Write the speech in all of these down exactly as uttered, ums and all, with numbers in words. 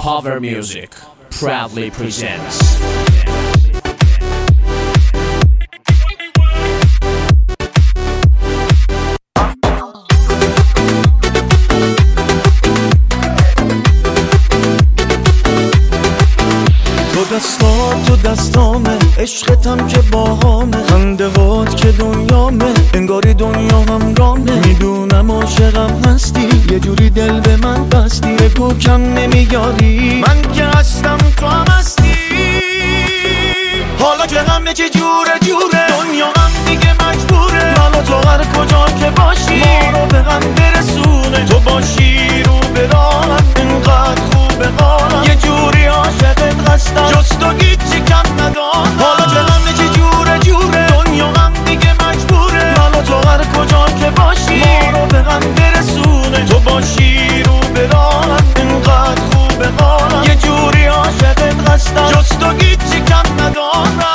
Power Music proudly presents. تو دستات تو دستامه، عشقتم که باهامه، خنده هات که دنیامه، انگاری دنیا همرامه. میدونم عاشقم هستی، یه جوری دل به من بستی، بگو کم نمیاری، من که هستم تو هم هستی. حالا که همه چی جوره جوره، دنیا هم دیگه مجبوره، من و تو هر کجا که باشی ما رو به هم برسونه. تو باشی رو به راهم، اینقدر خوبه حالم، یه جوری عاشقت هستم جز تو هیچی کم ندارم. حالا که همه چی جوره جوره، دنیا هم دیگه مجبوره، من و تو هر کجا که باشی ما رو به هم برسونه. تو باشی رو به راهم، اینقدر خوبه حالم، یه جوری عاشقت هستم جز تو هیچی کم ندارم.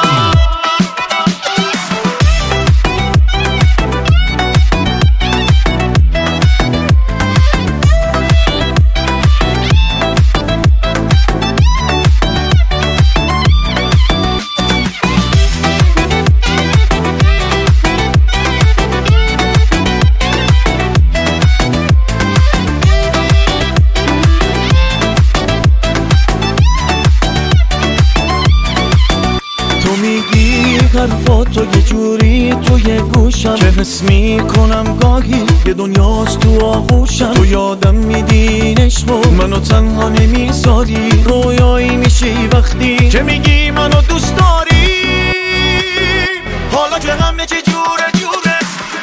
حرفاتو یه جوری توی گوشم که حس میکنم گاهی یه دنیاست تو آغوشم. تو یادم میدی عشقو منو تنها نمیذاری، رویایی میشی وقتی که میگی منو دوست داری. حالا که همه چی جوره جوره.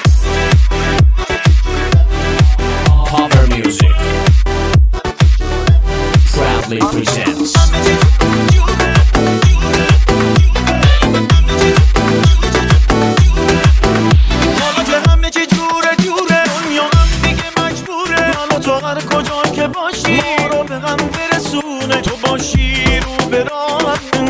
Power Music proudly presents. هر کجا که باشی ما رو به هم برسونه. تو باشی رو به راهم،